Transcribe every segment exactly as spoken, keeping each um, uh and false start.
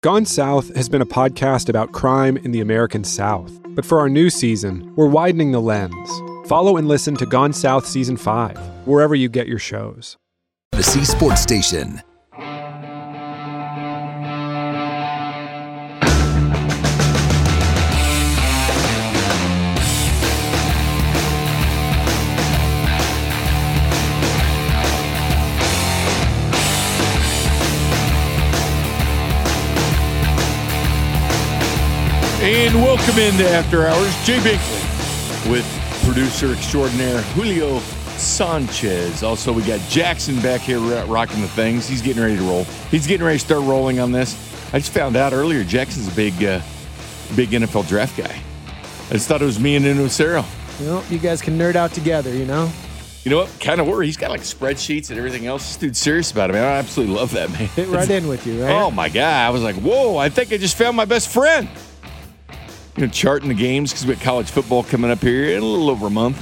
Gone South has been a podcast about crime in the American South. But for our new season, we're widening the lens. Follow and listen to Gone South Season five, wherever you get your shows. The C Sports Station. And welcome into After Hours. Jay Binkley with producer extraordinaire Julio Sanchez. Also, we got Jackson back here rocking the things. He's getting ready to roll. He's getting ready to start rolling on this. I just found out earlier Jackson's a big, uh, big N F L draft guy. I just thought it was me and Nuno Cero. You know, you guys can nerd out together, you know? You know what? Kind of worry. He's got like spreadsheets and everything else. This dude's serious about it, man. I absolutely love that, man. Fit right in with you, right? Oh, my God. I was like, whoa, I think I just found my best friend. You know, charting the games because we got college football coming up here in a little over a month.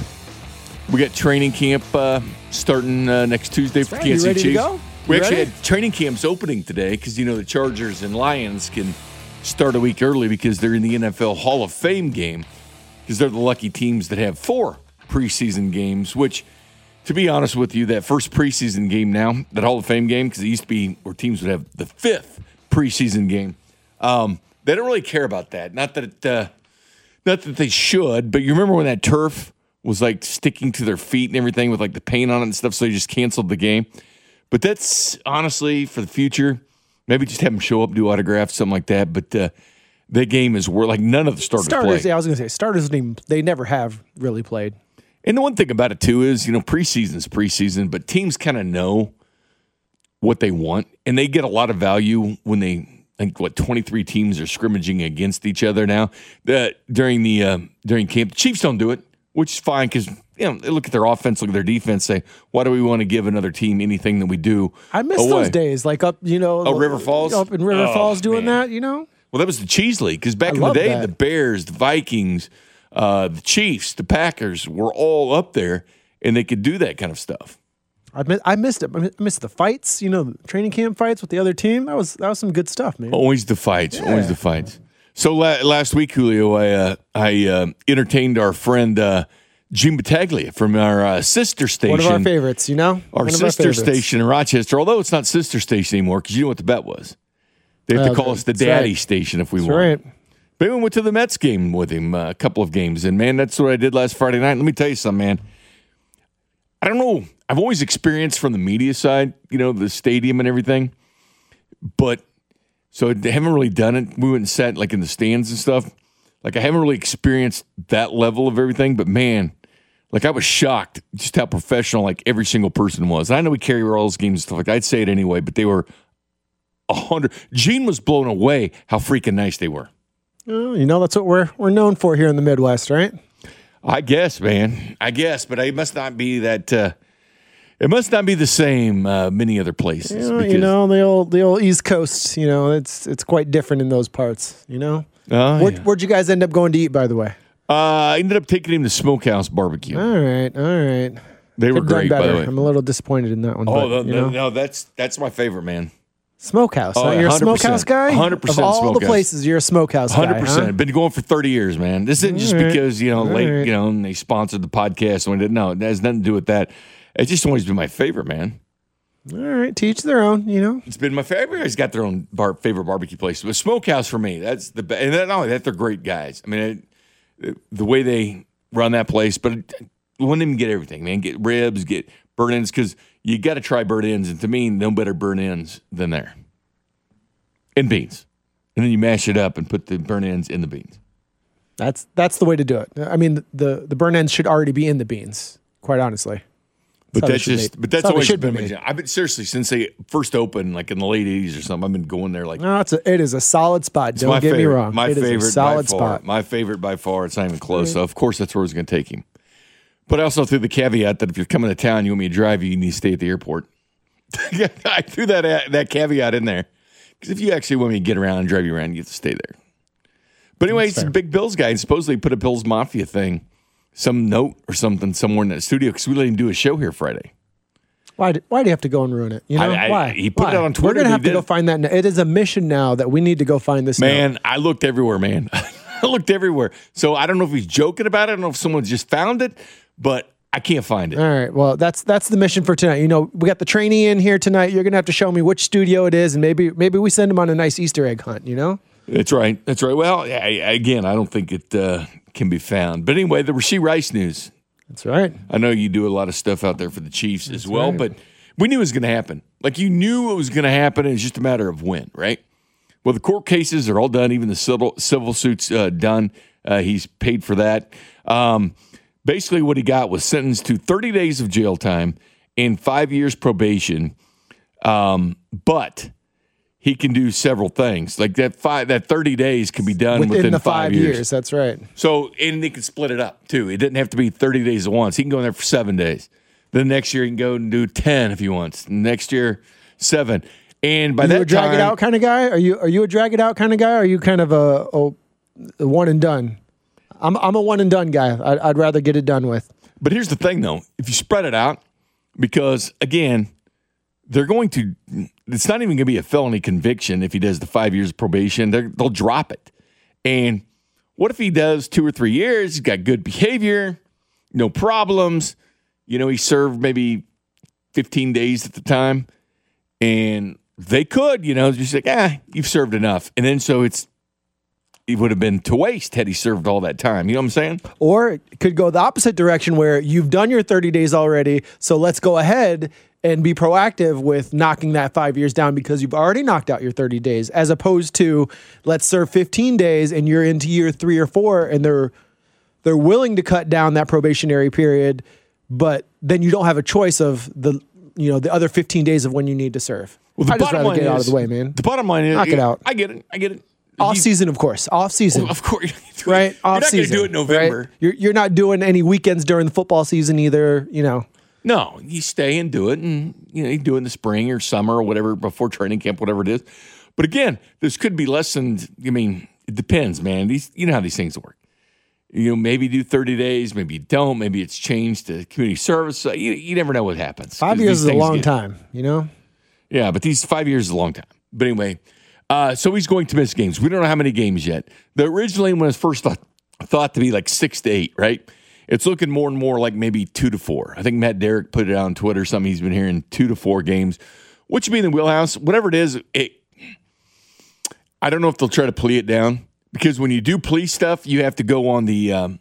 We got training camp uh, starting uh, next Tuesday for right. Kansas You City ready Chiefs. to go? We You actually ready? had training camps opening today because, you know, the Chargers and Lions can start a week early because they're in the N F L Hall of Fame game because they're the lucky teams that have four preseason games, which, to be honest with you, that first preseason game now, that Hall of Fame game, because it used to be where teams would have the fifth preseason game, um, they don't really care about that. Not that it, uh, not that they should, but you remember when that turf was like sticking to their feet and everything with like the paint on it and stuff, so they just canceled the game. But that's honestly for the future. Maybe just have them show up, do autographs, something like that. But uh, that game is where like none of the starters, Starters, play. yeah, I was going to say, starters, they never have really played. And the one thing about it, too, is, you know, preseason's preseason, but teams kind of know what they want, and they get a lot of value when they, I think, what, twenty-three teams are scrimmaging against each other now the, during the uh, during camp. The Chiefs don't do it, which is fine because, you know, they look at their offense, look at their defense, say, why do we want to give another team anything that we do I miss away? those days, like up, you know. Oh, River Falls? Up in River Oh, Falls doing man. that, you know? Well, that was the Cheese League because back I in the love day, that. the Bears, the Vikings, uh, the Chiefs, the Packers were all up there, and they could do that kind of stuff. I miss, I missed it. I missed the fights, you know, training camp fights with the other team. That was that was some good stuff, man. Always the fights. Yeah. Always the fights. So la- last week, Julio, I uh, I uh, entertained our friend uh, Jim Battaglia from our uh, sister station. One of our favorites, you know? Our One of sister favorites. station in Rochester, although it's not sister station anymore because you know what the bet was. They have to Uh, call us the that's daddy right. station if we That's want. right. But we went to the Mets game with him, uh, a couple of games. And, man, that's what I did last Friday night. Let me tell you something, man. I don't know. I've always experienced from the media side, you know, the stadium and everything. But so they haven't really done it. We went and sat like in the stands and stuff. Like I haven't really experienced that level of everything. But man, like I was shocked just how professional like every single person was. And I know we carry all those games and stuff like that. I'd say it anyway, but they were a hundred. Gene was blown away how freaking nice they were. Oh, you know, that's what we're we're known for here in the Midwest, right? I guess, man. I guess, but it must not be that. Uh, it must not be the same uh, many other places. You know, because, you know, the old the old East Coast. You know, it's it's quite different in those parts. You know, Oh, Where, yeah. where'd you guys end up going to eat, by the way? Uh, I ended up taking him to Smokehouse Barbecue. All right, all right. They were Could've done great, by better. the way. I'm a little disappointed in that one. Oh, but, no, you no, know. no, that's that's my favorite, man. Smokehouse. Oh, huh? yeah, You're a one hundred percent. smokehouse guy? one hundred percent Of all the smokehouse. places, you're a smokehouse one guy, hundred percent. huh? Been going for thirty years, man. This isn't just All right. because, you know, All late, right. you know, and they sponsored the podcast. And we did. No, it has nothing to do with that. It's just always been my favorite, man. All right, to each their own, you know. It's been my favorite. Everybody's got their own bar, favorite barbecue place. But Smokehouse for me, that's the best. And not only that, they're great guys. I mean, it, the way they run that place, but we want them to get everything, man. Get ribs, get burnt ends, because you got to try burnt ends. And to me, no better burnt ends than there. And beans. And then you mash it up and put the burnt ends in the beans. That's that's the way to do it. I mean, the the burn ends should already be in the beans, quite honestly. But how they that's should just, be- but that's that's how they always should be been my made. jam. I've been seriously since they first opened, like in the late eighties or something. I've been going there like No, it's a, it is a solid spot. it's Don't my get favorite. me wrong. My it is favorite a solid by far. spot. My favorite by far. It's not even close. So of course that's where I was going to take him. But I also threw the caveat that if you're coming to town, you want me to drive you, you need to stay at the airport. I threw that that caveat in there because if you actually want me to get around and drive you around, you have to stay there. But anyway, That's it's a fair. big Bills guy, and supposedly put a Bills Mafia thing, some note or something somewhere in that studio because we let him do a show here Friday. Why do, why do you have to go and ruin it? You know, I, I, why? He put why? it on Twitter. We're going to have to did. go find that. Now. It is a mission now that we need to go find this. Man, note. I looked everywhere, man. I looked everywhere. So I don't know if he's joking about it. I don't know if someone just found it, but I can't find it. All right. Well, that's that's the mission for tonight. You know, we got the trainee in here tonight. You're going to have to show me which studio it is, and maybe maybe we send him on a nice Easter egg hunt, you know? That's right. That's right. Well, I, again, I don't think it uh, can be found. But anyway, the Rashee Rice news. That's right. I know you do a lot of stuff out there for the Chiefs That's as well, right. but we knew it was going to happen. Like, you knew it was going to happen, and it's just a matter of when, right? Well, the court cases are all done. Even the civil, civil suit's uh, done. Uh, he's paid for that. Um, basically, what he got was sentenced to thirty days of jail time and five years probation. Um, but he can do several things. Like that five, that thirty days can be done within, within the five, five years. years. That's right. So, and they can split it up too. It doesn't have to be thirty days at once. He can go in there for seven days. Then next year he can go and do ten if he wants. Next year, seven. And by Are that you a drag time, it out kind of guy? Are you are you a drag it out kind of guy? Or are you kind of a, a, a one and done? I'm I'm a one and done guy. I'd, I'd rather get it done with. But here's the thing, though. If you spread it out, because, again, they're going to – it's not even going to be a felony conviction if he does the five years of probation. They're, they'll drop it. And what if he does two or three years, he's got good behavior, no problems, you know, he served maybe fifteen days at the time, and they could, you know, just like, ah, you've served enough. And then so it's – it would have been to waste had he served all that time. You know what I'm saying? Or it could go the opposite direction where you've done your thirty days already, so let's go ahead and be proactive with knocking that five years down because you've already knocked out your thirty days, as opposed to let's serve fifteen days and you're into year three or four and they're they're willing to cut down that probationary period, but then you don't have a choice of the you know the other fifteen days of when you need to serve. Well, the I just bottom rather line get it out of is- the way, man. The bottom line is, Knock it out. I get it. I get it. Off He- season, of course. Off season. Well, of course, Right? You're Off not going to season. do it in November. Right? You're you're not doing any weekends during the football season either, you know. No, you stay and do it, and you know you do it in the spring or summer or whatever before training camp, whatever it is. But again, this could be lessened. I mean, it depends, man. These, you know how these things work. You know, maybe do thirty days, maybe you don't. Maybe it's changed to community service. You, you never know what happens. Five 'Cause years these is a things long get- time, you know? Yeah, but these five years is a long time. But anyway, uh, so he's going to miss games. We don't know how many games yet. The originally when it was first thought, thought to be like six to eight, right? It's looking more and more like maybe two to four. I think Matt Derrick put it out on Twitter, something he's been hearing, two to four games, which would be in the wheelhouse. Whatever it is, it, I don't know if they'll try to plea it down, because when you do plea stuff, you have to go on the um,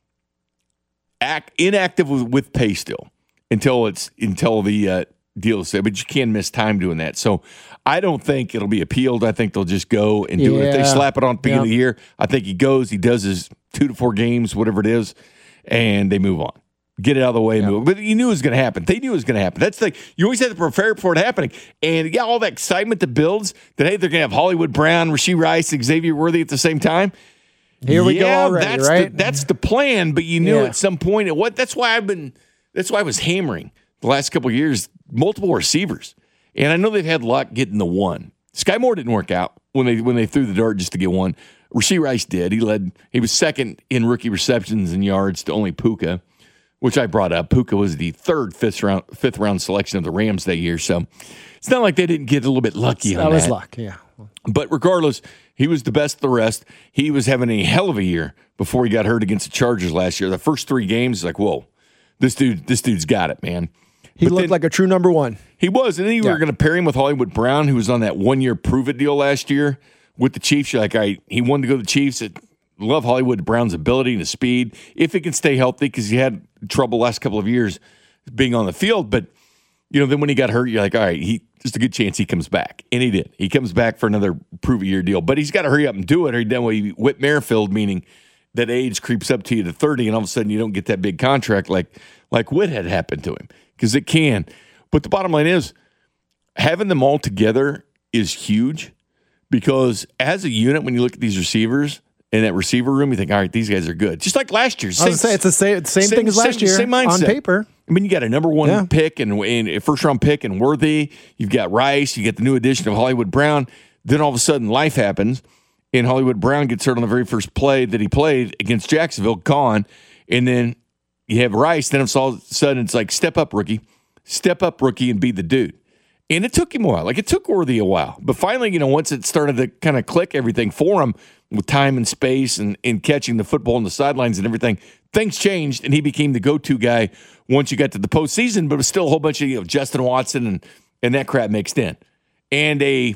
act inactive with, with pay still until it's until the uh, deal is said, but you can miss time doing that. So I don't think it'll be appealed. I think they'll just go and do it. If they Yeah. slap it on at the beginning Yep. of the year, I think he goes, he does his two to four games, whatever it is, and they move on. Get it out of the way and move. But you knew it was going to happen. They knew it was going to happen. That's the thing. You always have to prepare for it happening. And yeah, all that excitement that builds that, hey, they're going to have Hollywood Brown, Rashee Rice, Xavier Worthy at the same time. Here we go Yeah, already, that's right? The, that's the plan, but you knew Yeah. at some point, what that's why I've been, that's why I was hammering the last couple of years, multiple receivers. And I know they've had luck getting the one. Sky Moore didn't work out when they when they threw the dart just to get one. Rashee Rice did. He led. He was second in rookie receptions and yards to only Puka, which I brought up. Puka was the third fifth round fifth round selection of the Rams that year. So it's not like they didn't get a little bit lucky on That that. was luck, yeah. But regardless, he was the best of the rest. He was having a hell of a year before he got hurt against the Chargers last year. The first three games, like, whoa, this dude, this dude's got it, man. He But looked then- like a true number one. He was, and then you Yeah. were going to pair him with Hollywood Brown, who was on that one-year prove-it deal last year with the Chiefs. You're like, all right, he wanted to go to the Chiefs. I love Hollywood Brown's ability and his speed, if he can stay healthy, because he had trouble last couple of years being on the field. But, you know, then when he got hurt, you're like, all right, he there's a good chance he comes back. And he did. He comes back for another prove-it-year deal. But he's got to hurry up and do it, or he done what he Whit Merrifield, meaning that age creeps up to you to thirty, and all of a sudden you don't get that big contract like, like Whit had happened to him, because it can. But the bottom line is, having them all together is huge, because as a unit, when you look at these receivers in that receiver room, you think, all right, these guys are good. Just like last year. I was going to say, it's the same, same, same- thing as last same- year same on mindset. paper. I mean, you got a number one Yeah. pick and, and a first round pick and Worthy. You've got Rice. You get the new addition of Hollywood Brown. Then all of a sudden, life happens, and Hollywood Brown gets hurt on the very first play that he played against Jacksonville, gone. And then you have Rice. Then it's all of a sudden, it's like, step up, rookie. step up rookie and be the dude. And it took him a while. Like, it took Worthy a while. But finally, you know, once it started to kind of click everything for him with time and space and, and catching the football on the sidelines and everything, things changed, and he became the go-to guy once you got to the postseason, but it was still a whole bunch of, you know, Justin Watson and, and that crap mixed in. And a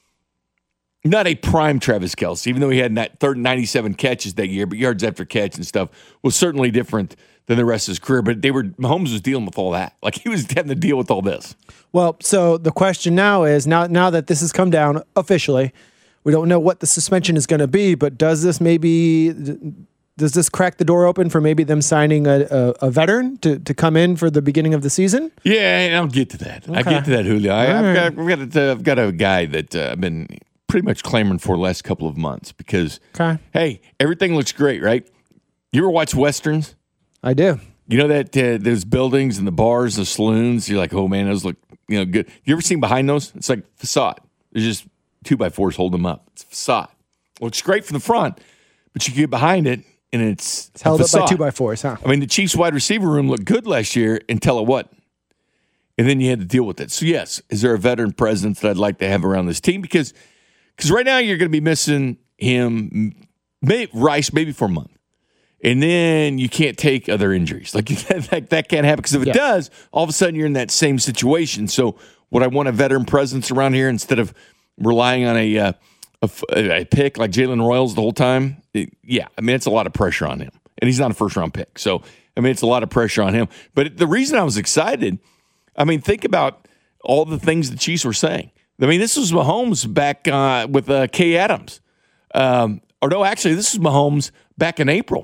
not a prime Travis Kelce, even though he had that third ninety-seven catches that year, but yards after catch and stuff was certainly different than the rest of his career. But they were Mahomes was dealing with all that. Like, he was having to deal with all this. Well, so the question now is, now now that this has come down officially, we don't know what the suspension is going to be, but does this maybe does this crack the door open for maybe them signing a, a, a veteran to, to come in for the beginning of the season? Yeah, and I'll get to that. Okay. I get to that, Julio. I, I've, got, I've, got a, I've got a guy that uh, I've been pretty much clamoring for the last couple of months because, okay. hey, everything looks great, right? You ever watch Westerns? I do. You know that uh, those buildings and the bars, the saloons, you're like, oh, man, those look, you know, good. You ever seen behind those? It's like facade. There's just two by fours holding them up. It's facade. Looks great from the front, but you get behind it, and it's, it's held facade. up by two by fours, huh? I mean, the Chiefs wide receiver room looked good last year until it what? And then you had to deal with it. So, yes, is there a veteran presence that I'd like to have around this team? Because because right now you're going to be missing him, maybe, Rice, maybe for a month. And then you can't take other injuries. Like, that, that can't happen. Because if it yeah. does, all of a sudden you're in that same situation. So would I want a veteran presence around here instead of relying on a uh, a, a pick like Jalen Royals the whole time? It, yeah, I mean, it's a lot of pressure on him. And he's not a first-round pick. So, I mean, it's a lot of pressure on him. But the reason I was excited, I mean, think about all the things the Chiefs were saying. I mean, this was Mahomes back uh, with uh, Kay Adams. Um, or no, actually, this was Mahomes back in April.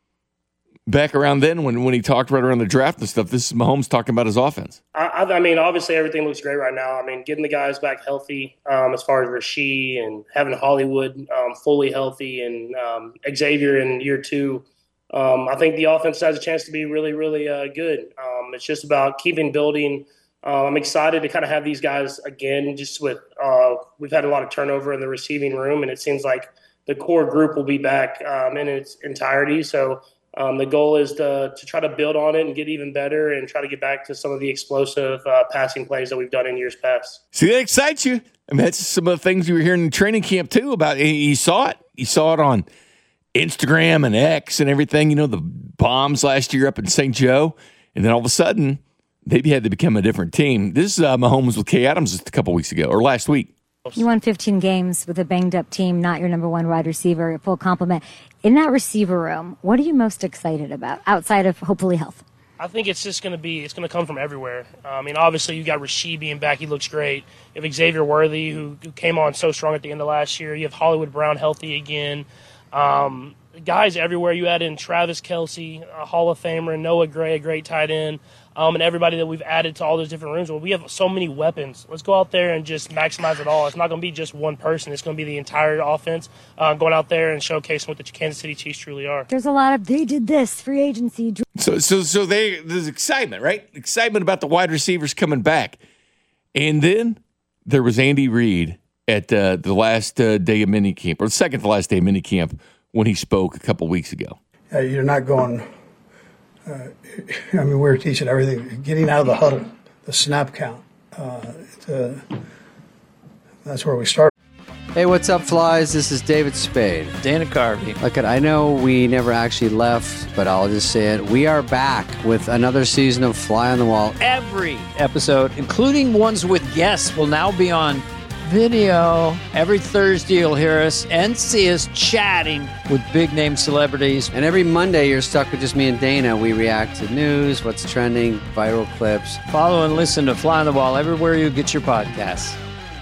Back around then when, when he talked right around the draft and stuff, this is Mahomes talking about his offense. I, I mean, obviously everything looks great right now. I mean, getting the guys back healthy um, as far as Rasheed and having Hollywood um, fully healthy and um, Xavier in year two, um, I think the offense has a chance to be really, really uh, good. Um, it's just about keeping building. Uh, I'm excited to kind of have these guys again, just with uh, we've had a lot of turnover in the receiving room, and it seems like the core group will be back um, in its entirety. So Um, the goal is to to try to build on it and get even better and try to get back to some of the explosive uh, passing plays that we've done in years past. See, that excites you. I mean, that's some of the things you were hearing in training camp, too, about. You saw it. You saw it on Instagram and X and everything, you know, the bombs last year up in Saint Joe. And then all of a sudden, they had to become a different team. This is uh, Mahomes with Kay Adams just a couple weeks ago, or last week. You won fifteen games with a banged-up team, not your number one wide receiver, full complement. In that receiver room, what are you most excited about, outside of hopefully health? I think it's just going to be, it's going to come from everywhere. I mean, obviously, you got Rasheed being back. He looks great. You have Xavier Worthy, who, who came on so strong at the end of last year. You have Hollywood Brown healthy again. Um, guys everywhere. You add in Travis Kelce, a Hall of Famer, Noah Gray, a great tight end. Um, and everybody that we've added to all those different rooms. Well, we have so many weapons. Let's go out there and just maximize it all. It's not going to be just one person. It's going to be the entire offense uh, going out there and showcasing what the Kansas City Chiefs truly are. There's a lot of, they did this, free agency. So so, so they, there's excitement, right? Excitement about the wide receivers coming back. And then there was Andy Reid at uh, the last uh, day of minicamp, or the second to last day of minicamp, when he spoke a couple weeks ago. Uh, you're not going... Uh, I mean, we were teaching everything, getting out of the huddle, the snap count. Uh, to, that's where we start. Hey, what's up, Flies? This is David Spade. Dana Carvey. Look, I know we never actually left, but I'll just say it. We are back with another season of Fly on the Wall. Every episode, including ones with guests, will now be on video. Every Thursday you'll hear us and see us chatting with big-name celebrities. And every Monday you're stuck with just me and Dana. We react to news, what's trending, viral clips. Follow and listen to Fly on the Wall everywhere you get your podcasts.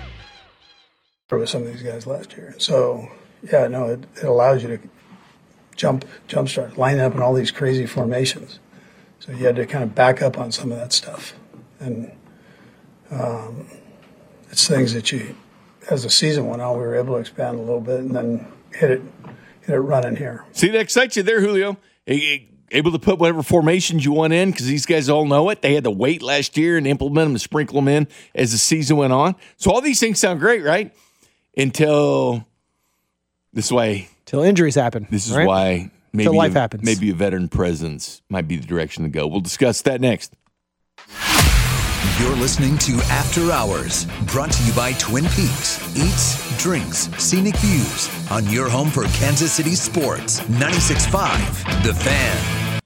With some of these guys last year. So, yeah, no, it, it allows you to jump, jump start, line up in all these crazy formations. So you had to kind of back up on some of that stuff. And um, it's things that you, as the season went on, we were able to expand a little bit and then hit it, hit it running here. See, that excites you there, Julio. Able to put whatever formations you want in because these guys all know it. They had to wait last year and implement them and sprinkle them in as the season went on. So all these things sound great, right? Until this way. Until injuries happen. This is right? why maybe life a, happens. maybe a veteran presence might be the direction to go. We'll discuss that next. You're listening to After Hours, brought to you by Twin Peaks. Eats, drinks, scenic views on your home for Kansas City sports. ninety-six point five, The Fan.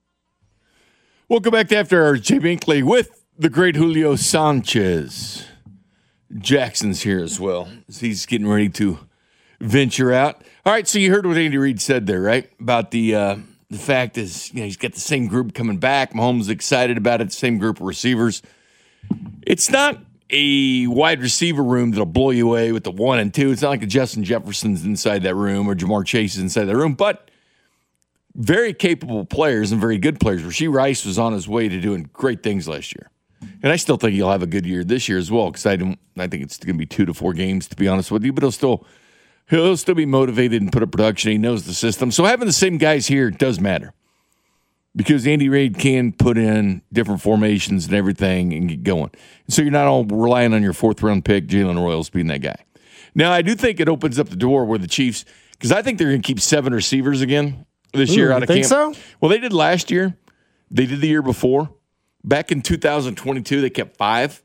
Welcome back to After Hours. Jay Binkley with the great Julio Sanchez. Jackson's here as well. He's getting ready to venture out. All right, so you heard what Andy Reid said there, right? About the uh, the fact is, you know, he's got the same group coming back. Mahomes is excited about it, the same group of receivers. It's not a wide receiver room that'll blow you away with the one and two. It's not like the Justin Jefferson's inside that room or Jamar Chase is inside that room, but very capable players and very good players. Rashee Rice was on his way to doing great things last year. And I still think he'll have a good year this year as well, because I don't. I think it's going to be two to four games, to be honest with you. But he'll still he'll still be motivated and put up production. He knows the system. So having the same guys here does matter, because Andy Reid can put in different formations and everything and get going. So you're not all relying on your fourth round pick, Jalen Royals, being that guy. Now I do think it opens up the door where the Chiefs, because I think they're going to keep seven receivers again this Ooh, year out you of think camp. So? Well, they did last year. They did the year before. Back in two thousand twenty-two, they kept five,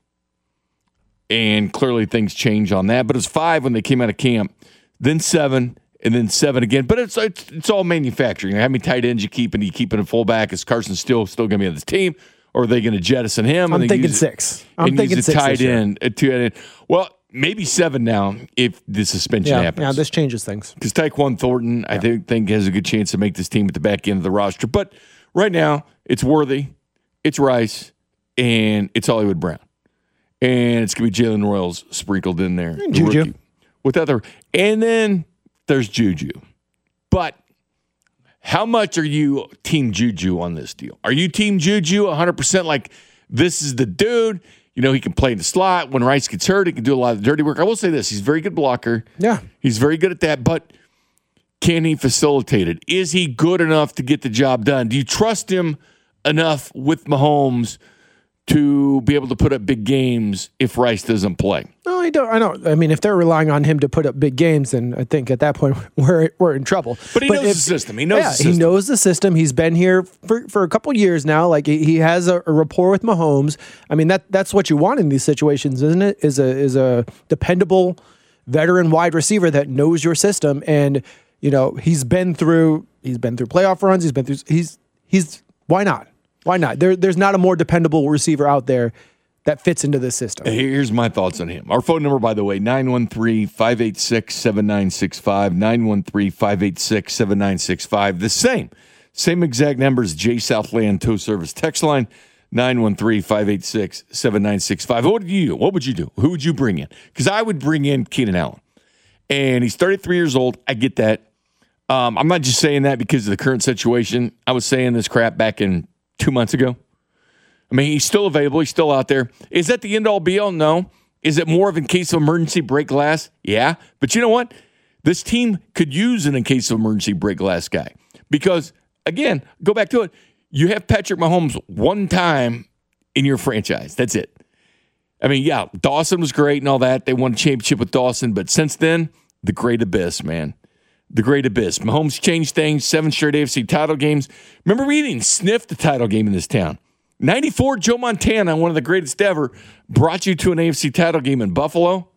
and clearly things changed on that. But it was five when they came out of camp, then seven, and then seven again. But it's it's, it's all manufacturing. How many tight ends you keep, and you keep it a fullback? Is Carson still still going to be on this team, or are they going to jettison him? I'm and thinking use, six. I'm and thinking use a six. tight end, a two end. Well, maybe seven now if the suspension yeah, happens. Yeah, this changes things. Because Tyquan Thornton, I think, think has a good chance to make this team at the back end of the roster. But right now, it's Worthy, it's Rice, and it's Hollywood Brown. And it's going to be Jalen Royals sprinkled in there. And Juju. Rookie. With other, and then there's Juju. But how much are you team Juju on this deal? Are you team Juju one hundred percent like this is the dude? You know, he can play in the slot. When Rice gets hurt, he can do a lot of dirty work. I will say this. He's a very good blocker. Yeah. He's very good at that. But can he facilitate it? Is he good enough to get the job done? Do you trust him enough with Mahomes to be able to put up big games if Rice doesn't play? No, I don't. I don't. I mean, if they're relying on him to put up big games, then I think at that point we're we're in trouble. But he knows if, the system. He knows yeah, the system. he knows the system. He's been here for, for a couple years now. Like he, he has a, a rapport with Mahomes. I mean, that that's what you want in these situations, isn't it? Is a is a dependable veteran wide receiver that knows your system. And you know, he's been through he's been through playoff runs. He's been through. He's he's why not? Why not? There, there's not a more dependable receiver out there that fits into this system. Here's my thoughts on him. Our phone number, by the way, nine one three, five eight six, seven nine six five, nine one three, five eight six, seven nine six five. The same. Same exact numbers, J Southland Tow Service text line, nine one three, five eight six, seven nine six five. What would you do? What would you do? Who would you bring in? Because I would bring in Keenan Allen. And he's thirty-three years old. I get that. Um, I'm not just saying that because of the current situation. I was saying this crap back in two months ago. I mean, he's still available. He's still out there. Is that the end-all, be-all? No. Is it more of in case of emergency break glass? Yeah. But you know what? This team could use an in case of emergency break glass guy. Because, again, go back to it. You have Patrick Mahomes one time in your franchise. That's it. I mean, yeah, Dawson was great and all that. They won a championship with Dawson. But since then, the great abyss, man. The great abyss. Mahomes changed things. Seven straight A F C title games. Remember, we didn't sniff the title game in this town. ninety-four, Joe Montana, one of the greatest ever, brought you to an A F C title game in Buffalo.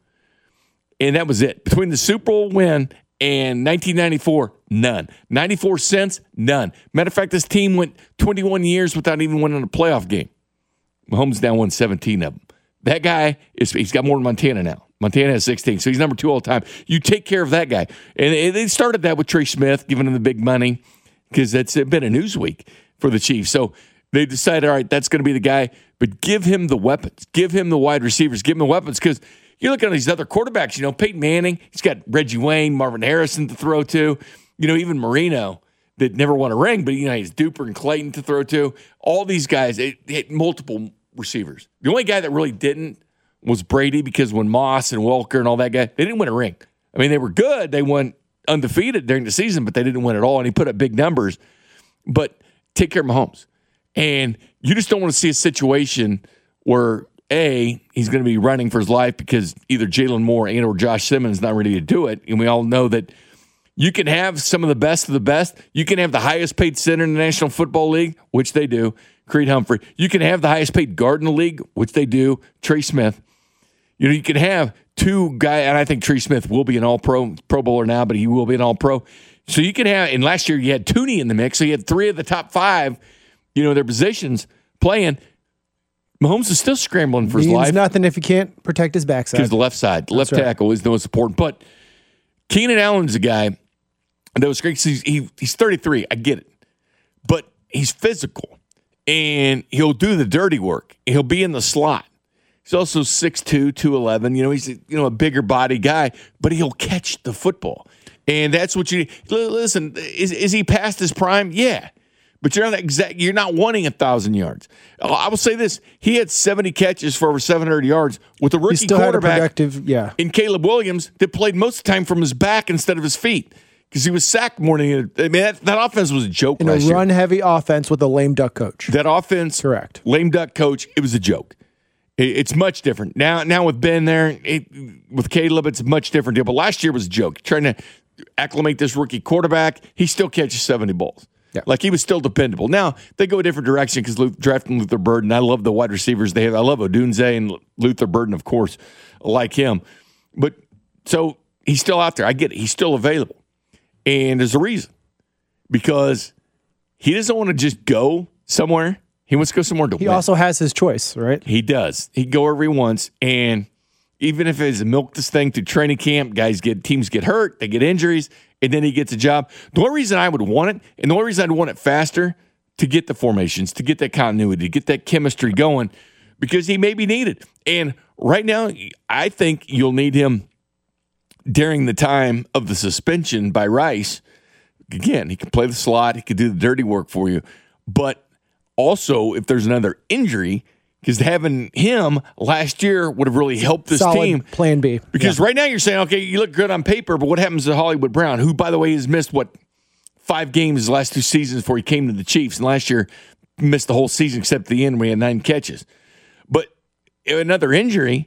And that was it. Between the Super Bowl win and nineteen ninety-four, none. ninety-four cents, none. Matter of fact, this team went twenty-one years without even winning a playoff game. Mahomes now won seventeen of them. That guy, is he's got more than Montana now. Montana has sixteen, so he's number two all time. You take care of that guy. And they started that with Trey Smith, giving him the big money, because that's been a news week for the Chiefs. So they decided, all right, that's going to be the guy, but give him the weapons. Give him the wide receivers. Give him the weapons, because you look at these other quarterbacks, you know, Peyton Manning, he's got Reggie Wayne, Marvin Harrison to throw to, you know, even Marino that never won a ring, but, you know, he's Duper and Clayton to throw to. All these guys, they hit multiple receivers. The only guy that really didn't was Brady, because when Moss and Welker and all that guy, they didn't win a ring. I mean, they were good. They went undefeated during the season, but they didn't win at all, and he put up big numbers. But take care of Mahomes. And you just don't want to see a situation where, A, he's going to be running for his life because either Jalen Moore and or Josh Simmons not ready to do it. And we all know that you can have some of the best of the best. You can have the highest paid center in the National Football League, which they do. Creed Humphrey. You can have the highest paid guard in the league, which they do, Trey Smith. You know, you can have two guys, and I think Trey Smith will be an all-pro, Pro Bowler now, but he will be an all-pro. So you can have, and last year you had Tooney in the mix, so you had three of the top five, you know, their positions playing. Mahomes is still scrambling for his Means life. nothing if you can't protect his backside. Because the left side, the left right. tackle is the most important. But Keenan Allen's a guy that was great. He's, he, he's thirty-three. I get it. But he's physical, and he'll do the dirty work. He'll be in the slot. He's also six two, two eleven. You know, he's a, you know a bigger body guy, but he'll catch the football. And that's what you need. Listen, is, is he past his prime? Yeah. But you're not exact. You're not wanting a thousand yards. I will say this: he had seventy catches for over seven hundred yards with a rookie he still quarterback, had a productive, yeah. in Caleb Williams that played most of the time from his back instead of his feet because he was sacked more than he. I mean, that, that offense was a joke In last a year. run-heavy offense with a lame duck coach. That offense, correct? Lame duck coach. It was a joke. It, it's much different now. Now with Ben there, it, with Caleb, it's a much different deal. But last year was a joke. Trying to acclimate this rookie quarterback, he still catches seventy balls. Yeah. Like he was still dependable. Now they go a different direction because drafting Luther Burden. I love the wide receivers they have. I love Odunze and Luther Burden, of course, like him. But so he's still out there. I get it. He's still available. And there's a reason. Because he doesn't want to just go somewhere. He wants to go somewhere to He win. also has his choice, right? He does. He can go wherever he wants. And even if it's milk this thing through training camp, guys get teams get hurt, they get injuries, and then he gets a job. The only reason I would want it, and the only reason I'd want it faster, to get the formations, to get that continuity, to get that chemistry going, because he may be needed. And right now, I think you'll need him during the time of the suspension by Rice. Again, he can play the slot, he could do the dirty work for you. But also, if there's another injury, because having him last year would have really helped this Solid team. plan B. Because Yeah. right now you're saying, okay, you look good on paper, but what happens to Hollywood Brown, who, by the way, has missed, what, five games the last two seasons before he came to the Chiefs, and last year missed the whole season except the end where he had nine catches. But if another injury,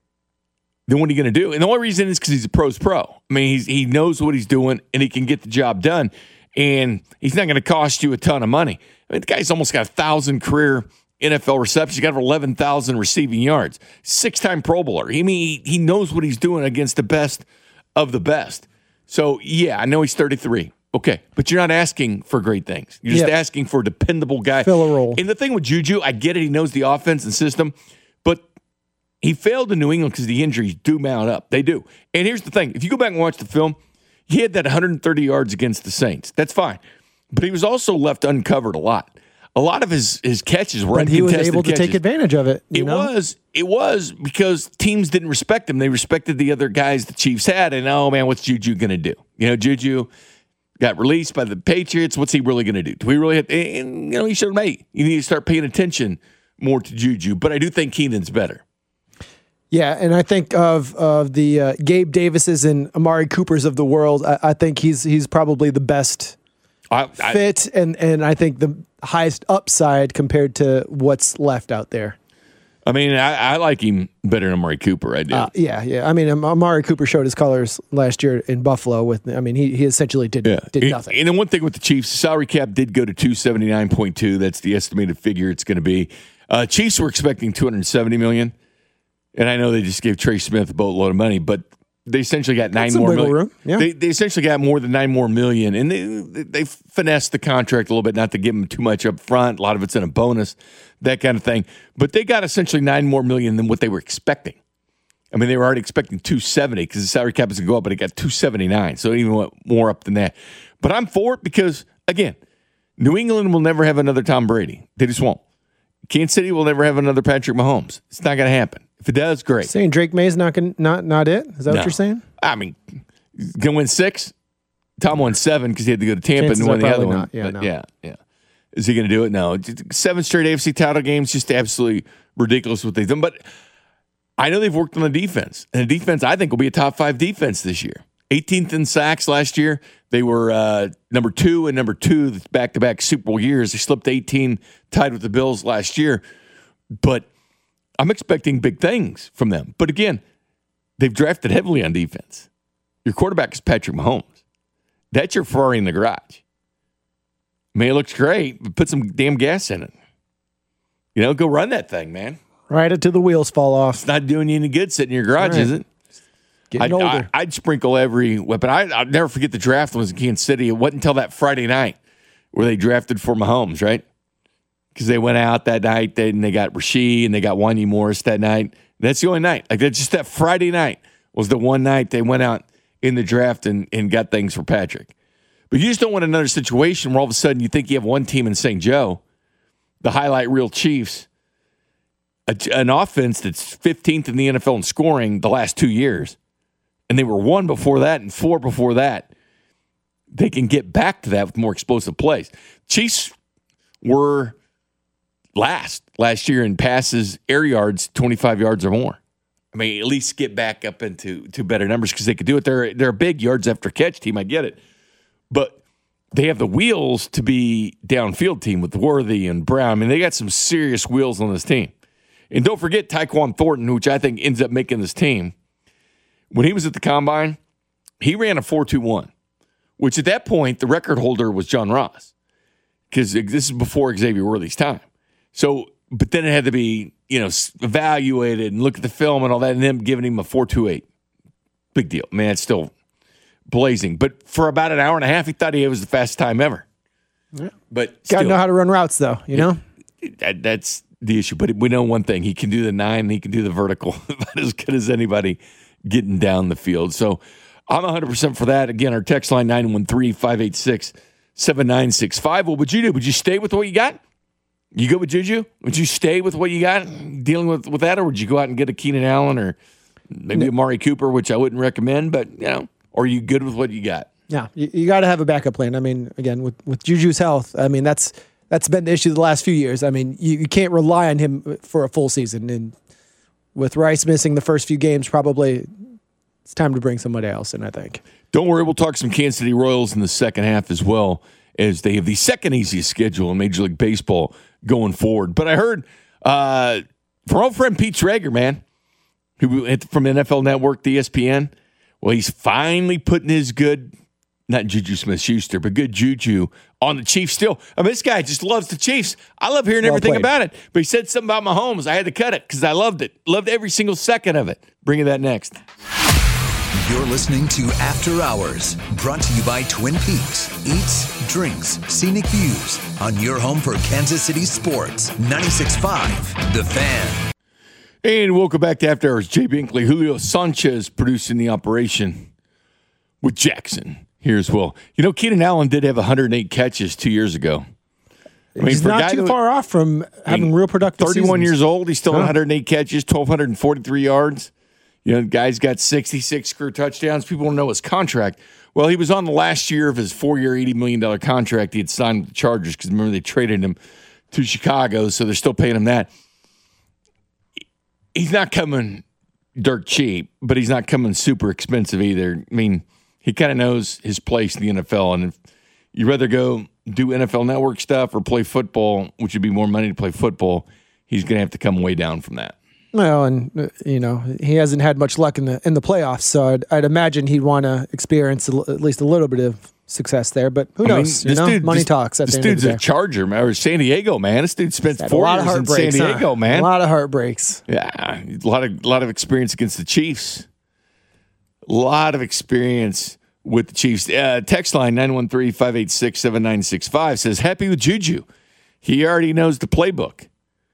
then what are you going to do? And the only reason is because he's a pro's pro. I mean, he's, he knows what he's doing, and he can get the job done. And he's not going to cost you a ton of money. I mean, the guy's almost got a thousand career N F L receptions. He's got over eleven thousand receiving yards. Six-time Pro Bowler. I mean, he, he knows what he's doing against the best of the best. So, yeah, I know he's thirty-three. Okay, but you're not asking for great things. You're just Yep. asking for a dependable guy. Fill a role. And the thing with Juju, I get it. He knows the offense and system, but he failed in New England because the injuries do mount up. They do. And here's the thing. If you go back and watch the film, he had that one hundred thirty yards against the Saints. That's fine. But he was also left uncovered a lot. A lot of his, his catches were But he was uncontested able to catches. take advantage of it. You It know? was. It was because teams didn't respect him. They respected the other guys the Chiefs had. And, oh, man, what's Juju going to do? You know, Juju got released by the Patriots. What's he really going to do? Do we really have to, and, you know, he showed me. You need to start paying attention more to Juju. But I do think Keenan's better. Yeah, and I think of of the uh, Gabe Davises and Amari Coopers of the world. I, I think he's he's probably the best I, I, fit, and and I think the highest upside compared to what's left out there. I mean, I, I like him better than Amari Cooper. I do. Uh, yeah, yeah. I mean, Am- Amari Cooper showed his colors last year in Buffalo. With, I mean, he he essentially did yeah. did and, nothing. And then one thing with the Chiefs, the salary cap did go to two seventy-nine point two. That's the estimated figure it's going to be. Uh, Chiefs were expecting two hundred seventy million dollars. And I know they just gave Trey Smith a boatload of money, but they essentially got nine some more wiggle million. room, yeah. They, they essentially got more than nine more million, and they they finessed the contract a little bit, not to give them too much up front. A lot of it's in a bonus, that kind of thing. But they got essentially nine more million than what they were expecting. I mean, they were already expecting two seventy because the salary cap is going to go up, but it got two seventy-nine, so it even went more up than that. But I'm for it because, again, New England will never have another Tom Brady. They just won't. Kansas City will never have another Patrick Mahomes. It's not going to happen. If it does, great. Saying Drake May's not gonna, not not it? Is that No. what you're saying? I mean, going to win six? Tom won seven because he had to go to Tampa Chances and win are the other probably one. not. Yeah, But no. yeah, yeah. Is he going to do it? No. Seven straight A F C title games, just absolutely ridiculous what they've done. But I know they've worked on the defense. And the defense, I think, will be a top five defense this year. eighteenth in sacks last year. They were uh, number two and number two back-to-back Super Bowl years. They slipped eighteen, tied with the Bills last year. But I'm expecting big things from them. But again, they've drafted heavily on defense. Your quarterback is Patrick Mahomes. That's your Ferrari in the garage. I mean, it looks great, but put some damn gas in it. You know, go run that thing, man. Right until the wheels fall off. It's not doing you any good sitting in your garage, Right. is it? Getting I'd, older. I, I'd sprinkle every weapon. I, I'll never forget the draft when I was in Kansas City. It wasn't until that Friday night where they drafted for Mahomes, right? Because they went out that night they, and they got Rasheed and they got Wanya Morris that night. That's the only night. Like that's just that Friday night was the one night they went out in the draft and, and got things for Patrick. But you just don't want another situation where all of a sudden you think you have one team in Saint Joe, the highlight reel Chiefs, a, an offense that's fifteenth in the N F L in scoring the last two years, and they were one before that and four before that. They can get back to that with more explosive plays. Chiefs were last last year in passes, air yards, twenty-five yards or more. I mean, at least get back up into to better numbers because they could do it. They're, they're a big yards after catch team. I get it. But they have the wheels to be downfield team with Worthy and Brown. I mean, they got some serious wheels on this team. And don't forget Tyquan Thornton, which I think ends up making this team. When he was at the Combine, he ran a four two one, which at that point, the record holder was John Ross because this is before Xavier Worthy's time. So, but then it had to be, you know, evaluated and look at the film and all that, and them giving him a four two eight. Big deal. Man, it's still blazing. But for about an hour and a half, he thought he was the fastest time ever. Yeah. But Got to know how to run routes, though, you know? It, that, that's the issue. But we know one thing. He can do the nine, and he can do the vertical about as good as anybody getting down the field. So I'm one hundred percent for that. Again, our text line, nine one three, five eight six, seven nine six five. What would you do? Would you stay with what you got? You go with Juju? Would you stay with what you got dealing with, with that, or would you go out and get a Keenan Allen or maybe a Amari Cooper, which I wouldn't recommend, but, you know, or are you good with what you got? Yeah, you, you got to have a backup plan. I mean, again, with, with Juju's health, I mean, that's that's been the issue the last few years. I mean, you, you can't rely on him for a full season. And with Rice missing the first few games, probably it's time to bring somebody else in, I think. Don't worry, we'll talk some Kansas City Royals in the second half as well, as they have the second easiest schedule in Major League Baseball going forward. But I heard uh, from our old friend Pete Traeger, man, who from N F L Network, the E S P N, well, he's finally putting his good, not Juju Smith-Schuster, but good juju on the Chiefs still. I mean, this guy just loves the Chiefs. I love hearing Well everything played. about it. But he said something about Mahomes. I had to cut it because I loved it. Loved every single second of it. Bring you that next. You're listening to After Hours, brought to you by Twin Peaks. Eats, drinks, scenic views on your home for Kansas City sports. ninety-six point five, The Fan. And welcome back to After Hours. Jay Binkley, Julio Sanchez producing the operation with Jackson here as well. You know, Keenan Allen did have one hundred eight catches two years ago. I mean, He's for a guy not too that- far off from having I mean, real productive thirty-one seasons. years old. He's still Huh. one hundred eight catches, one thousand two hundred forty-three yards. You know, the guy's got sixty-six career touchdowns. People don't know his contract. Well, he was on the last year of his four-year, eighty million dollars contract he had signed with the Chargers because, remember, they traded him to Chicago, so they're still paying him that. He's not coming dirt cheap, but he's not coming super expensive either. I mean, he kind of knows his place in the N F L, and if you'd rather go do N F L Network stuff or play football, which would be more money to play football, he's going to have to come way down from that. Well, and uh, you know he hasn't had much luck in the in the playoffs, so I'd, I'd imagine he'd want to experience a l- at least a little bit of success there. But who I mean, knows? you this know, dude- money this- talks. At This the end of dude's the a day. Charger, man, or San Diego, man. This dude spent Had a four lot of years in San heartbreaks, huh? Diego, man. A lot of heartbreaks. Yeah, a lot of lot of experience against the Chiefs. A lot of experience with the Chiefs. Uh, text line nine one three, five eight six, seven nine six five says, happy with Juju. He already knows the playbook.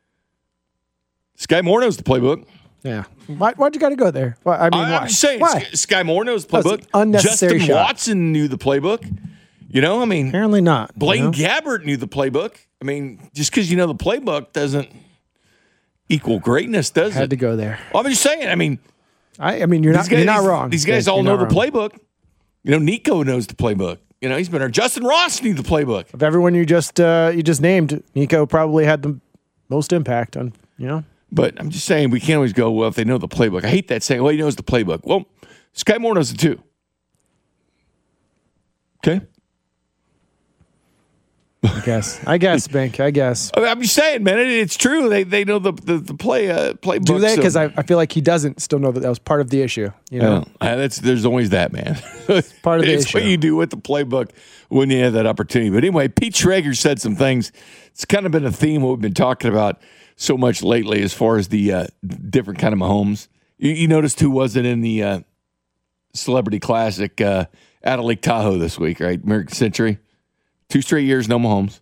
Sky Moore knows the playbook. Yeah. Why, why'd you got to go there? Why, I mean, I, why? I'm just saying, Why? Sky, Sky Moore knows the That was playbook. an unnecessary Justin shot. Watson knew the playbook. You know, I mean, Apparently not. you Blaine know? Gabbert knew the playbook. I mean, just because you know the playbook doesn't equal greatness, does Had it? to go there. Well, I'm just saying. I mean, I, I mean, you're not. these guys, you're not these- wrong. These guys You're all know not the wrong. playbook. You know, Nico knows the playbook. You know, he's been there. Justin Ross knew the playbook. Of everyone you just uh, you just named, Nico probably had the most impact on. You know. But I'm just saying, we can't always go, well, if they know the playbook. I hate that saying, well, he knows the playbook. Well, Sky Moore knows it too. Okay? I guess. I guess, Bink. I guess. I'm just saying, man. It, it's true. They they know the the, the play uh, playbook. Do they? Because so. I, I feel like he doesn't still know that that was part of the issue. You know, yeah, that's there's always that, man. It's part of the it's issue. what you do with the playbook when you have that opportunity. But anyway, Pete Schrager said some things. It's kind of been a theme what we've been talking about so much lately, as far as the uh, different kind of Mahomes. You, you noticed who wasn't in the uh, Celebrity Classic uh, out of Lake Tahoe this week, right? American Century. Two straight years, no Mahomes.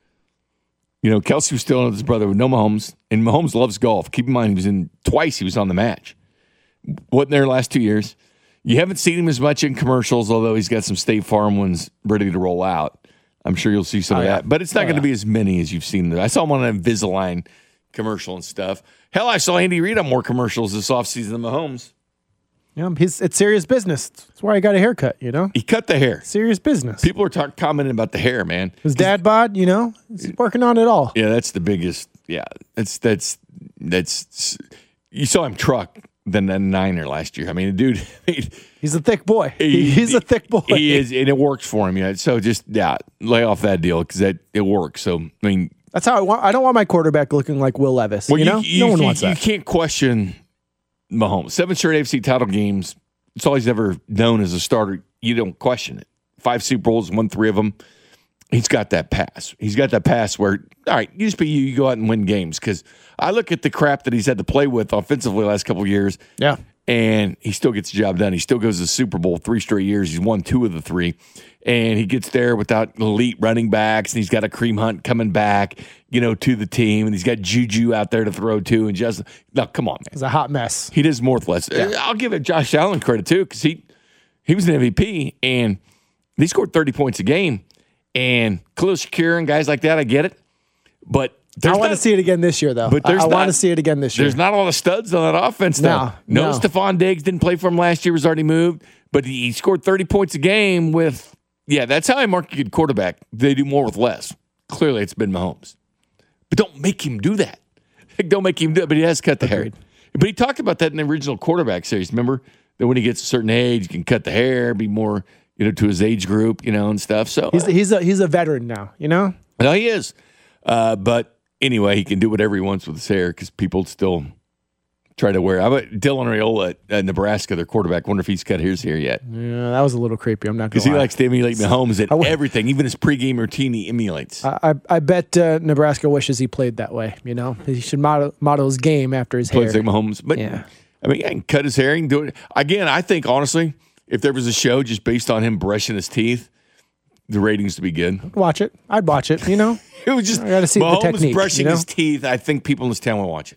You know, Kelsey was still with his brother with no Mahomes, and Mahomes loves golf. Keep in mind, he was in twice. He was on the match. Wasn't there last two years. You haven't seen him as much in commercials, although he's got some State Farm ones ready to roll out. I'm sure you'll see some oh, of yeah. that, but it's not oh, going to yeah. be as many as you've seen. I saw him on an Invisalign commercial and stuff. Hell, I saw Andy Reid on more commercials this offseason than Mahomes. Yeah, he's, it's serious business. That's why he got a haircut, you know? He cut the hair. Serious business. People are talk, commenting about the hair, man. His dad bod, you know? He's working on it all. Yeah, that's the biggest. Yeah, that's, that's, that's, you saw him truck the Niner last year. I mean, dude. He, he's a thick boy. He, he's a thick boy. He is, and it works for him. Yeah. So just, yeah, lay off that deal because that it works. So, I mean. That's how I want. I don't want my quarterback looking like Will Levis. Well, you know? You, no one you, wants that. You can't question Mahomes. Seven straight A F C title games. It's all he's ever known as a starter. You don't question it. Five Super Bowls, won three of them. He's got that pass. He's got that pass where, all right, you just be you, you go out and win games. Because I look at the crap that he's had to play with offensively the last couple of years. Yeah. And he still gets the job done. He still goes to the Super Bowl three straight years. He's won two of the three. And he gets there without elite running backs. And he's got a Kareem Hunt coming back, you know, to the team. And he's got Juju out there to throw to. And just, no, come on, man. It's a hot mess. He does more with less. Yeah. I'll give it Josh Allen credit, too, because he, he was an M V P. And he scored thirty points a game. And Khalil Shakir and guys like that, I get it. But I want to see it again this year, though. But I, I want to see it again this year. There's not a lot of studs on that offense, though. No, no, no. Stephon Diggs didn't play for him last year, was already moved. But he scored thirty points a game with, yeah, that's how I mark a good quarterback. They do more with less. Clearly, it's been Mahomes. But don't make him do that. Don't make him do it, but he has cut the Agreed. hair. But he talked about that in the original quarterback series. Remember that when he gets a certain age, he can cut the hair, be more, you know, to his age group, you know, and stuff. So he's he's a he's a veteran now, you know. No, he is. Uh, but anyway, he can do whatever he wants with his hair because people still try to wear. How about Dylan Raiola at Nebraska, their quarterback? Wonder if he's cut his hair yet. Yeah, that was a little creepy. I'm not going to because he likes to emulate Mahomes at w- everything, even his pregame routine. He emulates. I I, I bet uh, Nebraska wishes he played that way. You know, he should model model his game after his Plays hair. like Mahomes, but yeah. I mean, he can cut his hair. He can do it again. I think honestly, if there was a show just based on him brushing his teeth, the ratings would be good. Watch it. I'd watch it. You know, it was just I got to see Mahomes the technique. brushing you know? his teeth. I think people in this town will watch it.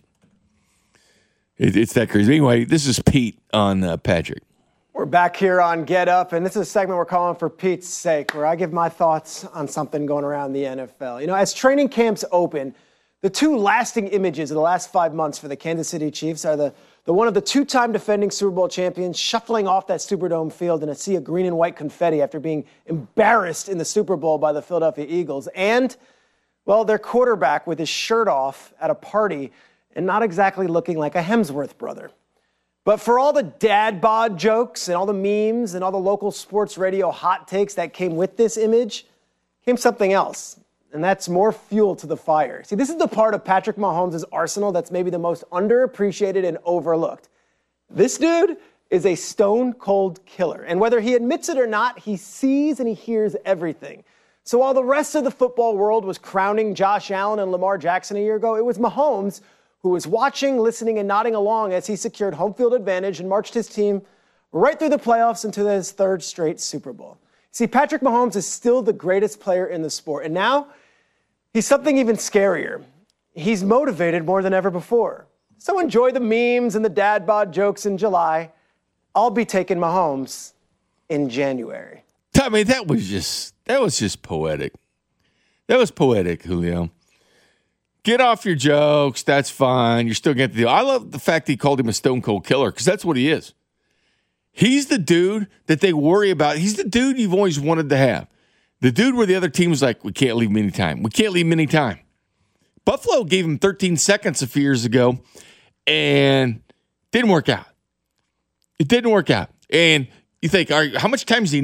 it it's that crazy. Anyway, this is Pete on uh, Patrick. We're back here on Get Up, and this is a segment we're calling For Pete's Sake, where I give my thoughts on something going around the N F L. You know, as training camps open, the two lasting images of the last five months for the Kansas City Chiefs are the, the one of the two-time defending Super Bowl champions shuffling off that Superdome field in a sea of green and white confetti after being embarrassed in the Super Bowl by the Philadelphia Eagles, and, well, their quarterback with his shirt off at a party and not exactly looking like a Hemsworth brother. But for all the dad bod jokes and all the memes and all the local sports radio hot takes that came with this image, came something else. And that's more fuel to the fire. See, this is the part of Patrick Mahomes' arsenal that's maybe the most underappreciated and overlooked. This dude is a stone-cold killer. And whether he admits it or not, he sees and he hears everything. So while the rest of the football world was crowning Josh Allen and Lamar Jackson a year ago, it was Mahomes who was watching, listening, and nodding along as he secured home field advantage and marched his team right through the playoffs into his third straight Super Bowl. See, Patrick Mahomes is still the greatest player in the sport, and now he's something even scarier. He's motivated more than ever before. So enjoy the memes and the dad bod jokes in July. I'll be taking Mahomes in January. I mean, that was just that was just poetic. That was poetic, Julio. Get off your jokes. That's fine. You're still getting the deal. I love the fact that he called him a stone cold killer because that's what he is. He's the dude that they worry about. He's the dude you've always wanted to have. The dude where the other team was like, we can't leave him any time. We can't leave him any time. Buffalo gave him thirteen seconds a few years ago and didn't work out. It didn't work out. And you think, all right, how much time does he need?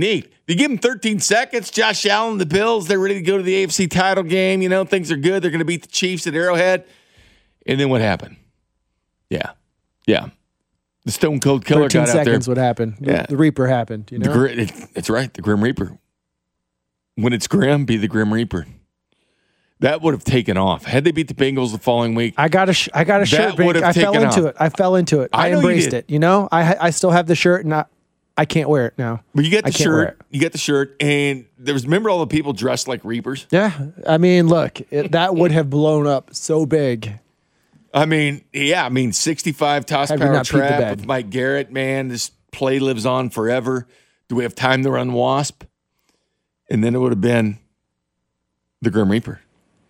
You give them thirteen seconds. Josh Allen, the Bills, they're ready to go to the A F C title game. You know, things are good. They're going to beat the Chiefs at Arrowhead. And then what happened? Yeah. Yeah. The Stone Cold Killer got out there. thirteen seconds what happened. Yeah. The Reaper happened. You know? The, it, that's right. The Grim Reaper. When it's grim, be the Grim Reaper. That would have taken off. Had they beat the Bengals the following week. I got a sh- I got a shirt. would have I fell taken into off. it. I fell into it. I, I know you embraced did. it. You know, I I still have the shirt, and I, I can't wear it now. But you get I the can't wear shirt. it. You get the shirt. And there was, remember all the people dressed like Reapers? Yeah. I mean, look, it, that would have blown up so big. I mean, yeah. I mean, sixty-five toss Had we power not peed the trap bed. with Mike Garrett. Man, this play lives on forever. Do we have time to run Wasp? And then it would have been the Grim Reaper.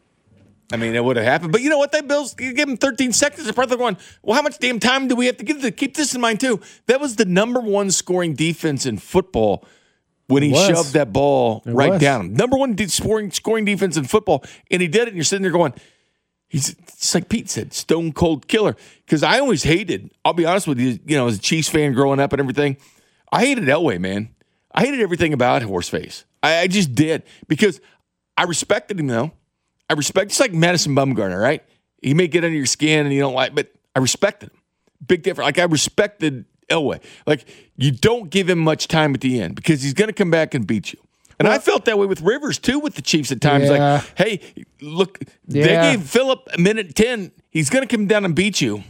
I mean, it would have happened. But you know what? That Bills, you give them thirteen seconds. They're probably going, well, how much damn time do we have to give them? Keep this in mind, too. That was the number one scoring defense in football when he was. shoved that ball It right was. down him. Number one de- scoring, scoring defense in football. And he did it. And you're sitting there going, he's just like Pete said, stone cold killer. Because I always hated, I'll be honest with you, you know, as a Chiefs fan growing up and everything, I hated Elway, man. I hated everything about Horseface. I, I just did. Because I respected him, though. I respect, it's like Madison Bumgarner, right? He may get under your skin and you don't like, but I respected him. Big difference. Like I respected Elway. Like you don't give him much time at the end because he's going to come back and beat you. And well, I felt that way with Rivers too with the Chiefs at times. Yeah. Like, hey, look, Yeah. they gave Phillip a minute ten. He's going to come down and beat you.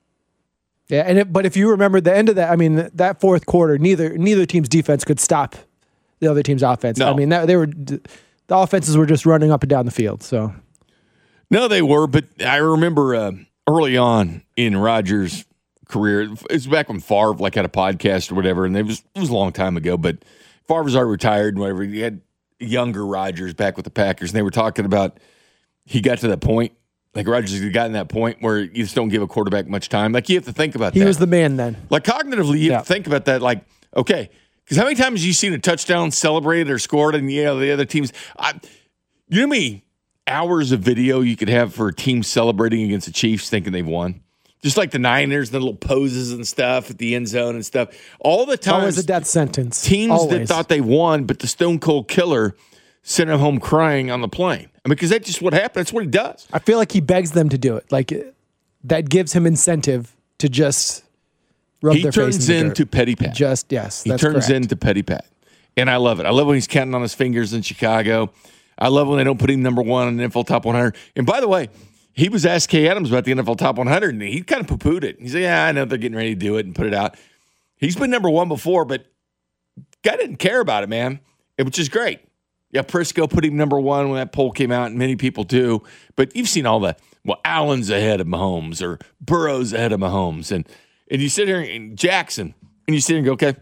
Yeah, and it, but if you remember the end of that, I mean, that fourth quarter, neither neither team's defense could stop the other team's offense. No. I mean, that, they were the offenses were just running up and down the field. So no, they were, but I remember uh, early on in Rodgers' career, it was back when Favre like had a podcast or whatever, and it was it was a long time ago. But Favre was already retired and whatever. He had younger Rodgers back with the Packers, and they were talking about he got to that point. Like Rodgers had gotten that point where you just don't give a quarterback much time. Like you have to think about he that. was the man then. Like cognitively, you Yeah. have to think about that. Like, okay, because how many times have you seen a touchdown celebrated or scored, and you know the other teams? I, you know how many hours of video you could have for a team celebrating against the Chiefs, thinking they've won? Just like the Niners, the little poses and stuff at the end zone and stuff. All the It's times, always a death sentence. teams Always. that thought they won, but the Stone Cold Killer sent them home crying on the plane. I mean, because that's just what happened. That's what he does. I feel like he begs them to do it. Like that gives him incentive to just rub He their face turns in the into dirt. Petty Pat. Just yes, He that's turns correct. into Petty Pat. And I love it. I love when he's counting on his fingers in Chicago. I love when they don't put him number one on the N F L Top one hundred. And by the way, he was asked Kay Adams about the N F L Top one hundred, and he kind of poo-pooed it. He said, yeah, I know they're getting ready to do it and put it out. He's been number one before, but guy didn't care about it, man, which is great. Yeah, Prisco put him number one when that poll came out, and many people do. But you've seen all the, well, Allen's ahead of Mahomes or Burrow's ahead of Mahomes. And, and you sit here, and Jackson, and you sit here and go, okay,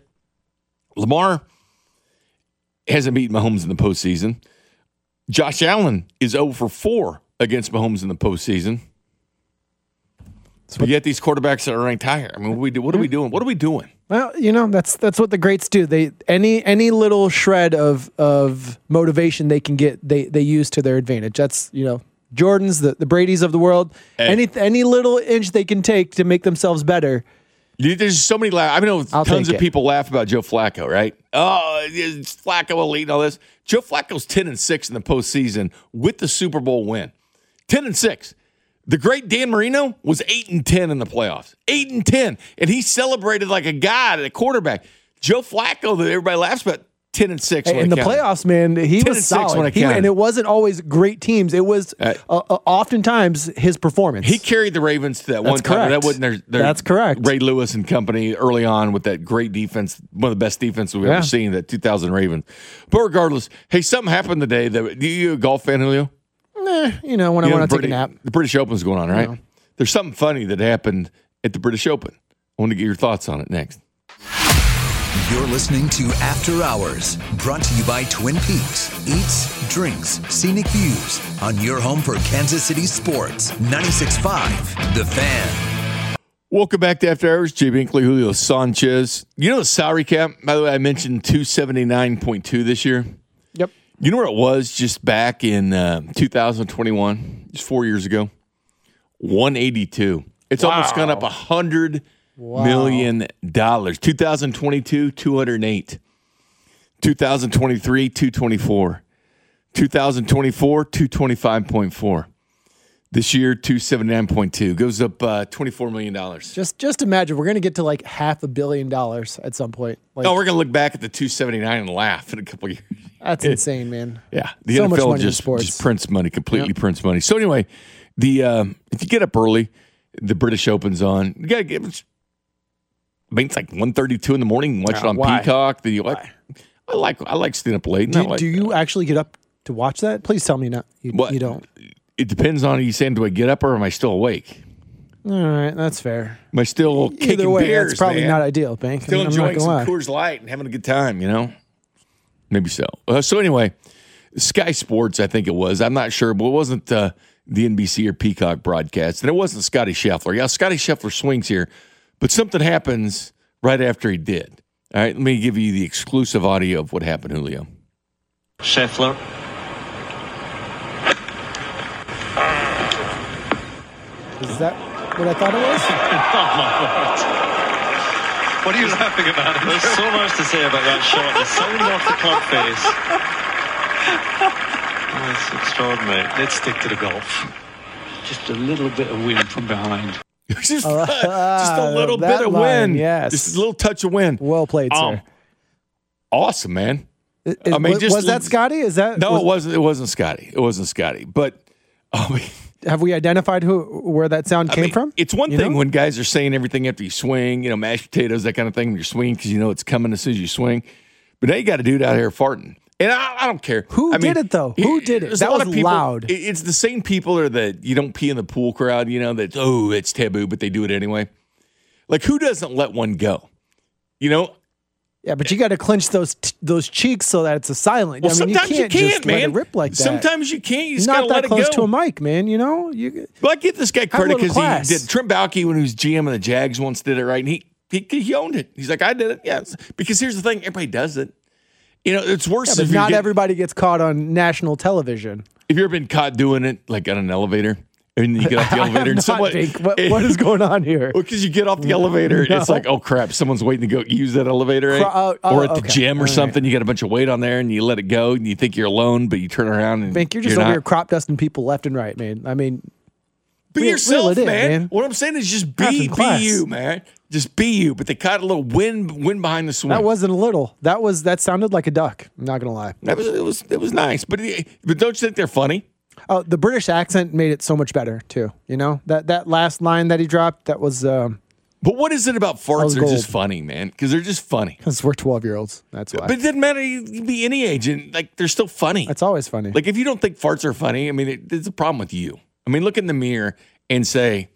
Lamar hasn't beaten Mahomes in the postseason. Josh Allen is zero for four against Mahomes in the postseason. But yet these quarterbacks that are ranked higher. I mean, what are we, do, what are we doing? What are we doing? Well, you know, that's that's what the greats do. They any any little shred of of motivation they can get, they they use to their advantage. That's, you know, Jordans, the, the Bradys of the world. Hey. Any any little inch they can take to make themselves better. There's so many laugh. I know I'll tons take of it. people laugh about Joe Flacco, right? Oh, it's Flacco elite and all this. Joe Flacco's ten and six in the postseason with the Super Bowl win. Ten and six. The great Dan Marino was eight and ten in the playoffs. Eight and ten, and he celebrated like a god at a quarterback. Joe Flacco, that everybody laughs about, ten and six. Hey, when in it the counted. playoffs, man, he ten was and six solid. when it He- counted. and it wasn't always great teams. It was Uh, uh, uh, oftentimes his performance. He carried the Ravens to that That's one time. correct. That wasn't their, their That's correct. Ray Lewis and company early on with that great defense, one of the best defenses we've Yeah. ever seen, that two thousand Ravens. But regardless, hey, something happened today. That, are you a golf fan, Julio? Eh, you know, when You I know, want to the take a British- nap. The British Open's going on, right? know. There's something funny that happened at the British Open. I want to get your thoughts on it next. You're listening to After Hours, brought to you by Twin Peaks. Eats, drinks, scenic views on your home for Kansas City sports. ninety-six point five The Fan. Welcome back to After Hours. Jay Binkley, Julio Sanchez. You know the salary cap? By the way, I mentioned two seventy-nine point two this year. Yep. You know where it was just back in uh, two thousand twenty-one, just four years ago? one eighty-two. It's almost gone up one hundred million dollars. two thousand twenty-two, two hundred eight. twenty twenty-three, two twenty-four. twenty twenty-four, two twenty-five point four. This year, two seventy-nine point two. Goes up uh, twenty-four million dollars. Just just imagine, we're going to get to like half a billion dollars at some point. Like, no, we're going to look back at the two seventy-nine and laugh in a couple of years. That's insane, man. Yeah. The so N F L much money just, in sports. just prints money, completely Yep. prints money. So anyway, the um, if you get up early, the British Open's on. You got to give it. I mean, it's like one thirty-two in the morning. Watch Yeah, it on why? Peacock. Then you like, I like I like staying up late. and I Do, like, do you actually get up to watch that? Please tell me not. You, What? you don't. It depends on, are you saying, do I get up or am I still awake? All right, that's fair. Am I still kicking Either way, beers, that's probably man? not ideal, Bank. Still I'm not enjoying gonna some lie. Coors Light and having a good time, you know? Maybe so. Uh, so anyway, Sky Sports, I think it was. I'm not sure, but it wasn't uh, the N B C or Peacock broadcast. And it wasn't Scotty Scheffler. Yeah, Scotty Scheffler swings here, but something happens right after he did. All right, let me give you the exclusive audio of what happened, Julio. Scheffler. Is that what I thought it was? Oh, my word. What are you laughing about? There's so much to say about that shot. The sound off the club face. Oh, it's extraordinary. Let's stick to the golf. Just a little bit of wind from behind. just, Uh, just a little that bit of line, wind. yes. Just a little touch of wind. Well played, sir. Um, awesome, man. It- I mean, was, just was that Scotty? Is that No, was- it wasn't. It wasn't Scotty. It wasn't Scotty. But I mean, Have we identified who where that sound I came mean, from? It's one You thing know? when guys are saying everything after you swing, you know, mashed potatoes, that kind of thing, when you're swinging because you know it's coming as soon as you swing. But now you got a dude out here farting. And I, I don't care. Who I did mean, it, though? Who did it? there's That a lot was of people- loud. it- It's the same people or that you don't pee in the pool crowd, you know, that, oh, it's taboo, but they do it anyway. Like, who doesn't let one go? You know? Yeah, but you got to clench those t- those cheeks so that it's a silent. Well, I mean, sometimes you you can't, can't, just man. let it rip like that. Sometimes you can't. You just got Not to that let it close go. to a mic, man. You know, you Well, I give this guy Have a credit little because he class. did. Trent Baalke, when he was G M of the Jags, once did it right, and he, he he owned it. He's like, I did it. Yes, because here's the thing: everybody does it. You know, it's worse yeah, if but you not get, everybody gets caught on national television. If you've ever been caught doing it, like on an elevator, and you get off the I elevator, am and not, someone, Bink. What, what is going on here? Well, because you get off the elevator, No. it's like, oh crap, someone's waiting to go use that elevator, right? Cro- oh, oh, or at the okay. gym or All right. something. You got a bunch of weight on there, and you let it go, and you think you're alone, but you turn around and Bink, you're just you're over not. here crop dusting people left and right, man. I mean, Be reel- yourself, reel it in, man. man. What I'm saying is just Have be some class. be you, man. Just be you. But they caught a little wind wind behind the swing. that wasn't a little. That was that sounded like a duck. I'm not gonna lie. That was it was it was nice. But but don't you think they're funny? Oh, the British accent made it so much better too. You know that that last line that he dropped. That was um, But what is it about was farts? They're just gold. funny, man. Because they're just funny. because we're twelve year olds. That's why. But it doesn't matter. You can be any age, and like they're still funny. That's always funny. Like if you don't think farts are funny, I mean, it, it's a problem with you. I mean, look in the mirror and say,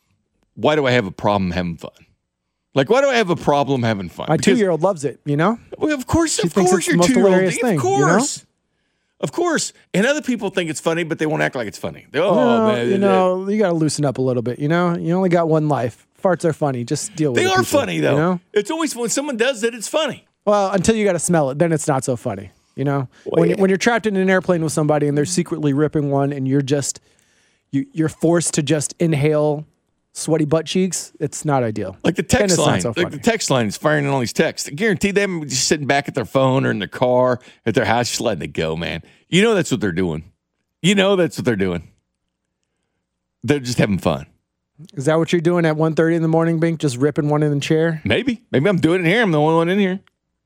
"Why do I have a problem having fun?" Like, why do I have a problem having fun? My Because- two year old loves it. You know. Well, of course, She of thinks course, it's the you're most two year old. hilarious Of thing, you know? course, of course. And other people think it's funny, but they won't act like it's funny. They, oh No, man, you know, you got to loosen up a little bit. You know, you only got one life. Farts are funny. Just deal with they it. are people, funny though. You know? It's always when someone does it, it's funny. Well, until you got to smell it, then it's not so funny. You know, when yeah. you, when you're trapped in an airplane with somebody and they're secretly ripping one, and you're just you you're forced to just inhale sweaty butt cheeks. It's not ideal. Like the Then text it's not line, so like funny. the text line is firing in all these texts. I guarantee them just sitting back at their phone or in their car at their house, just letting it go, man. You know that's what they're doing. You know that's what they're doing. They're just having fun. Is that what you're doing at one thirty in the morning, Bink? Just ripping one in the chair? Maybe, maybe I'm doing it here. I'm the only one in here.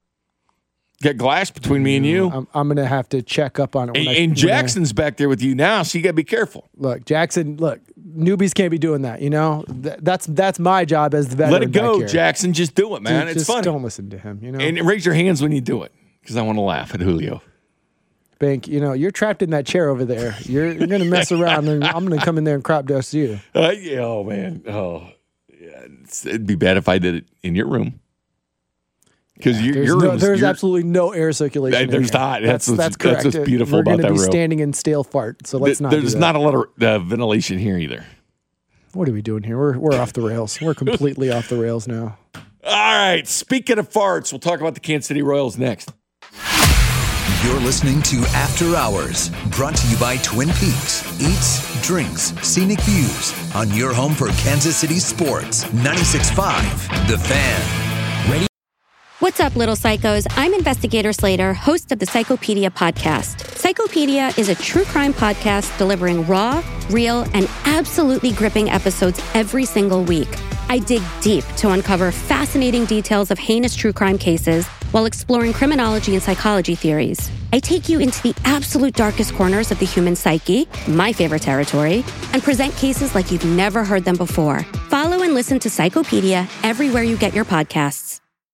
Got glass between me and you. I'm, I'm gonna have to check up on it. And, when I- and when I- Jackson's back there with you now, so you got to be careful. look, Jackson. Look, newbies can't be doing that. You know, Th- that's that's my job as the veteran. Let it go, back here. Jackson. Just do it, man. Dude, it's just funny. Don't listen to him. You know, And raise your hands when you do it, because I want to laugh at Julio. Bink. You know, you're trapped in that chair over there. You're, you're gonna mess around, and I'm gonna come in there and crop dust you. Uh, yeah, oh man, oh, yeah. It's, it'd be bad if I did it in your room, because your, There's, your no, room. there's absolutely no air circulation. Hey, in there's here. not. That's That's what's- that's that's correct. what's beautiful We're about gonna that be room. standing in stale fart. So let's not. There's do that. not a lot of uh, ventilation here either. What are we doing here? We're we're off the rails. We're completely off the rails now. All right. Speaking of farts, we'll talk about the Kansas City Royals next. You're listening to After Hours, brought to you by Twin Peaks. Eats, drinks, scenic views on your home for Kansas City sports. ninety-six point five The Fan. What's up, little psychos? I'm Investigator Slater, host of the Psychopedia podcast. Psychopedia is a true crime podcast delivering raw, real, and absolutely gripping episodes every single week. I dig deep to uncover fascinating details of heinous true crime cases while exploring criminology and psychology theories. I take you into the absolute darkest corners of the human psyche, my favorite territory, and present cases like you've never heard them before. Follow and listen to Psychopedia everywhere you get your podcasts.